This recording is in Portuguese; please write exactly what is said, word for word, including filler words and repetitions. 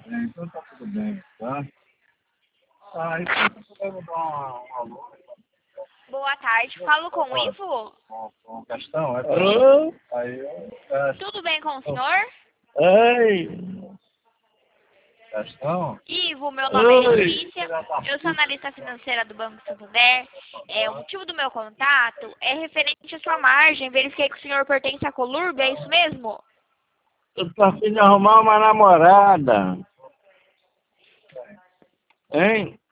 Então tá tudo bem, tá? Ah, então você puder me dar uma, um alô Boa tarde, falo com o Ivo. com, com questão, é? Alô? Aí eu peço Tudo bem com o senhor? Oi. questão. Ivo, meu nome é Oi. Letícia, eu sou analista financeira do Banco Santander. É, o motivo do meu contato é referente à sua margem. Verifiquei que o senhor pertence à Colurb, é isso mesmo? Eu tô a fim de arrumar uma namorada. Hein?